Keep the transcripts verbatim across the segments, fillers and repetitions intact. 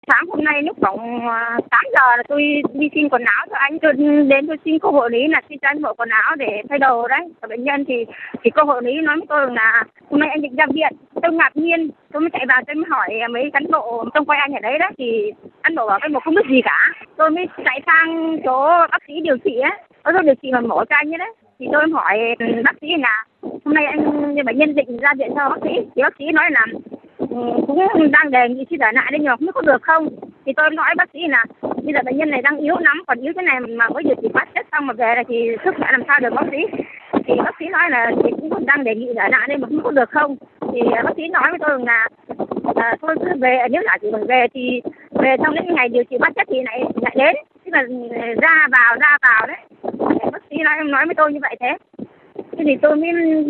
Sáng hôm nay lúc khoảng à, tám giờ là tôi đi xin quần áo cho anh, tôi đến tôi xin cô hộ lý là xin cho anh bộ quần áo để thay đồ đấy. Và bệnh nhân thì thì cô hộ lý nói với tôi là hôm nay anh định ra viện. Tôi ngạc nhiên, tôi mới chạy vào tôi mới hỏi mấy cán bộ trông coi anh ở đấy đấy, thì cán bộ bảo cái một không biết gì cả. Tôi mới chạy sang chỗ bác sĩ điều trị ấy, có tôi điều trị mà mổ cho anh ấy đấy. Thì tôi hỏi bác sĩ là hôm nay anh bệnh nhân định ra viện cho bác sĩ, thì bác sĩ nói là Ừ, cũng đang đề nghị xin ở lại đây nhưng mà không biết có được không. Thì tôi nói bác sĩ là bây giờ bệnh nhân này đang yếu lắm, còn yếu thế này mà mới điều trị phát chất xong mà về này thì sức khỏe làm sao được bác sĩ. Thì bác sĩ nói là thì cũng đang đề nghị ở lại đây mà không biết có được không. Thì bác sĩ nói với tôi là à, thôi cứ về, nếu là chỉ phải về thì về trong những ngày điều trị phát chất thì lại lại đến, tức là ra vào ra vào đấy. Bác sĩ nói nói với tôi như vậy thế. Thế thì tôi mới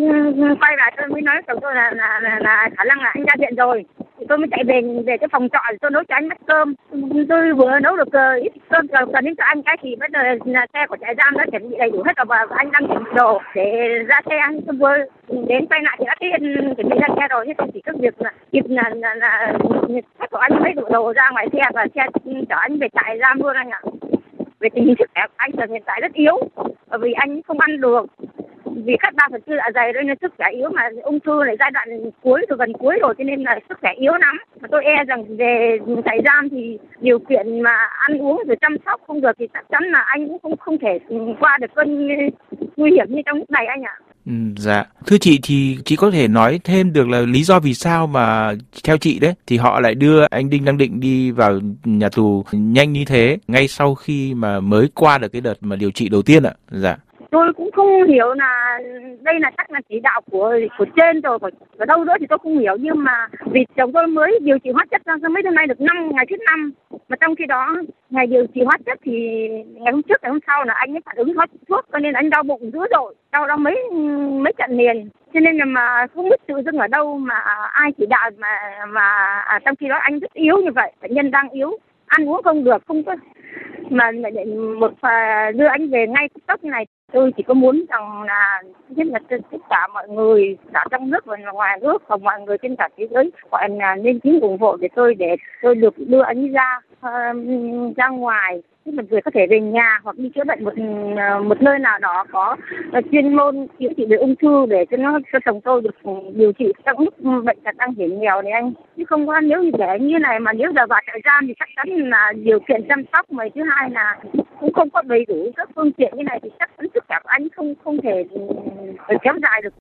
quay lại tôi mới nói với chồng tôi là là, là là khả năng là anh ra viện rồi. Thì tôi mới chạy về về cái phòng trọ để tôi nấu cho anh bát cơm. Tôi vừa nấu được uh, ít cơm cần cần đến cho anh cái thì bây giờ là xe của trại giam đã chuẩn bị đầy đủ hết rồi và anh đang chuẩn bị đồ để ra xe. Anh tôi vừa đến quay lại thì đã tiên chuẩn bị ra xe rồi, nhưng chỉ có việc là kịp là là là xe của anh lấy đủ đồ ra ngoài xe và xe chở anh về trại giam luôn anh ạ. Về tình hình sức khỏe của anh giờ hiện tại rất yếu, bởi vì anh không ăn được, vì cắt ba phần tư dạ dày nên sức khỏe yếu, mà ung thư này giai đoạn cuối rồi, gần cuối rồi, cho nên là sức khỏe yếu lắm. Mà tôi e rằng về trại giam thì điều kiện mà ăn uống rồi chăm sóc không được thì chắc chắn là anh cũng không không thể qua được cơn nguy hiểm như trong lúc này anh ạ. Ừ, dạ. Thưa chị thì chị có thể nói thêm được là lý do vì sao mà theo chị đấy thì họ lại đưa anh Đinh Đăng Định đi vào nhà tù nhanh như thế ngay sau khi mà mới qua được cái đợt mà điều trị đầu tiên ạ? Dạ. Tôi cũng không hiểu là đây là chắc là chỉ đạo của của trên rồi, ở đâu nữa thì tôi không hiểu, nhưng mà vì chồng tôi mới điều trị hóa chất ra mấy hôm nay được năm ngày thứ năm, mà trong khi đó ngày điều trị hóa chất thì ngày hôm trước ngày hôm sau là anh ấy phản ứng hóa thuốc, cho nên anh đau bụng dữ dội, đau đau mấy mấy trận liền, cho nên là mà không biết tự dưng ở đâu mà ai chỉ đạo mà mà à, trong khi đó anh rất yếu như vậy, bệnh nhân đang yếu, ăn uống không được, không có mà một đưa anh về ngay tốc như này. Tôi chỉ có muốn rằng là nhất là tất cả mọi người cả trong nước và ngoài nước và mọi người trên cả thế giới gọi là nên chính ủng hộ để tôi để tôi được đưa anh ra uh, ra ngoài, tức là người có thể về nhà hoặc đi chữa bệnh một một nơi nào đó có chuyên môn chữa trị về ung thư để cho nó cho chồng tôi được điều trị trong lúc bệnh tật đang hiểm nghèo này anh. Chứ không có nếu như để như này mà nếu giờ vào trại giam thì chắc chắn là điều kiện chăm sóc, mà thứ hai là cũng không có đầy đủ các phương tiện như này thì chắc chắn sức khỏe của anh không không thể kéo dài được.